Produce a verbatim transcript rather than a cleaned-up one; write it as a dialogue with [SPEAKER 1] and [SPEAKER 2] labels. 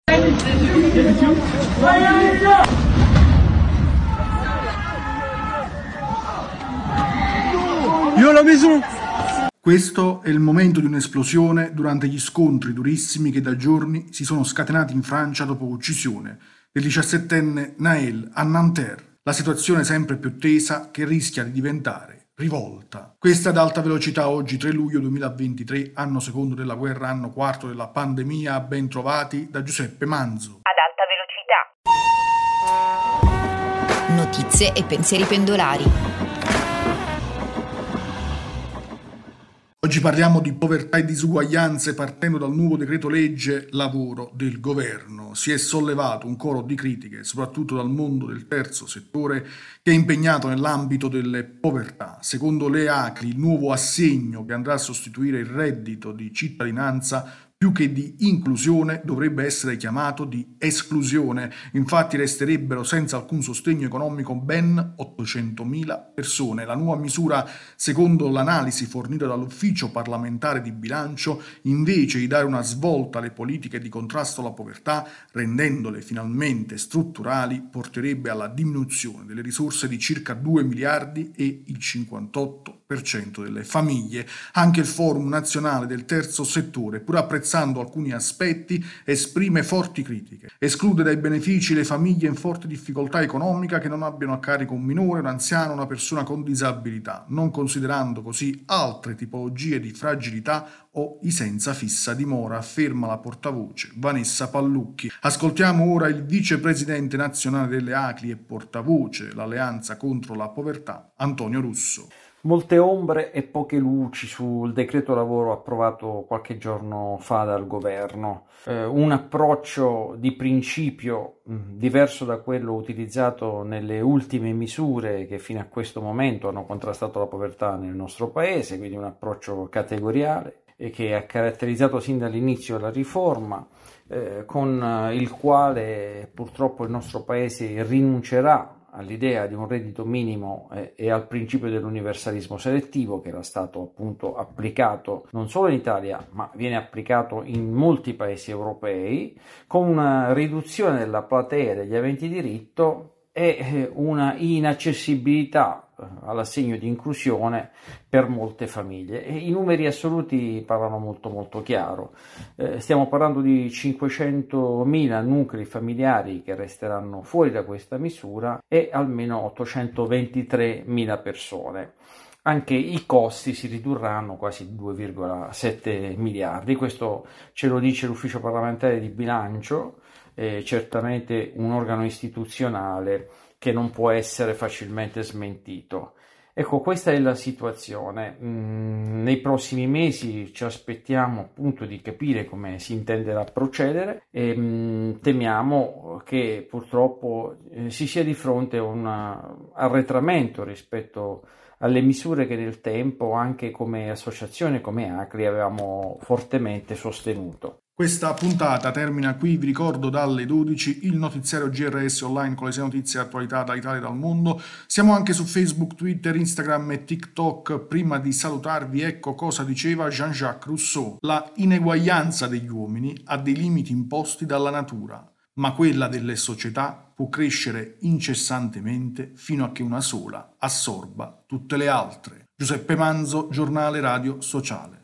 [SPEAKER 1] Io la maison. Questo è il momento di un'esplosione durante gli scontri durissimi che da giorni si sono scatenati in Francia dopo l'uccisione del diciassettenne Naël a Nanterre. La situazione è sempre più tesa che rischia di diventare rivolta. Questa ad alta velocità oggi tre luglio duemilaventitré, anno secondo della guerra, anno quarto della pandemia, ben trovati da Giuseppe Manzo.
[SPEAKER 2] Ad alta velocità.
[SPEAKER 3] Notizie e pensieri pendolari.
[SPEAKER 1] Oggi parliamo di povertà e disuguaglianze partendo dal nuovo decreto legge lavoro del governo. Si è sollevato un coro di critiche, soprattutto dal mondo del terzo settore, che è impegnato nell'ambito delle povertà. Secondo le A C L I, il nuovo assegno che andrà a sostituire il reddito di cittadinanza più che di inclusione dovrebbe essere chiamato di esclusione. Infatti resterebbero senza alcun sostegno economico ben ottocentomila persone. La nuova misura, secondo l'analisi fornita dall'Ufficio parlamentare di bilancio, invece di dare una svolta alle politiche di contrasto alla povertà, rendendole finalmente strutturali, porterebbe alla diminuzione delle risorse di circa due miliardi e il cinquantotto per cento delle famiglie. Anche il Forum Nazionale del Terzo Settore, pur apprezzando alcuni aspetti, esprime forti critiche. Esclude dai benefici le famiglie in forte difficoltà economica che non abbiano a carico un minore, un anziano o una persona con disabilità, non considerando così altre tipologie di fragilità o i senza fissa dimora, afferma la portavoce Vanessa Pallucchi. Ascoltiamo ora il vicepresidente nazionale delle A C L I e portavoce l'Alleanza contro la povertà, Antonio Russo.
[SPEAKER 4] Molte ombre e poche luci sul decreto lavoro approvato qualche giorno fa dal governo. Eh, un approccio di principio mh, diverso da quello utilizzato nelle ultime misure che fino a questo momento hanno contrastato la povertà nel nostro paese, quindi un approccio categoriale e che ha caratterizzato sin dall'inizio la riforma, eh, con il quale purtroppo il nostro paese rinuncerà all'idea di un reddito minimo eh, e al principio dell'universalismo selettivo, che era stato appunto applicato non solo in Italia ma viene applicato in molti paesi europei, con una riduzione della platea degli aventi diritto e eh, una inaccessibilità all'assegno di inclusione per molte famiglie. E i numeri assoluti parlano molto molto chiaro. Eh, stiamo parlando di cinquecentomila nuclei familiari che resteranno fuori da questa misura e almeno ottocentoventitremila persone. Anche i costi si ridurranno quasi due virgola sette miliardi, questo ce lo dice l'Ufficio parlamentare di bilancio, eh, certamente un organo istituzionale che non può essere facilmente smentito. Ecco, questa è la situazione. Mm, nei prossimi mesi ci aspettiamo appunto di capire come si intenderà procedere e mm, temiamo che purtroppo eh, si sia di fronte a un arretramento rispetto alle misure che nel tempo anche come associazione, come A C L I, avevamo fortemente sostenuto.
[SPEAKER 1] Questa puntata termina qui, vi ricordo dalle dodici il notiziario G R S online con le sei notizie e attualità dall'Italia e dal mondo. Siamo anche su Facebook, Twitter, Instagram e TikTok. Prima di salutarvi, ecco cosa diceva Jean-Jacques Rousseau: la ineguaglianza degli uomini ha dei limiti imposti dalla natura, ma quella delle società può crescere incessantemente fino a che una sola assorba tutte le altre. Giuseppe Manzo, Giornale Radio Sociale.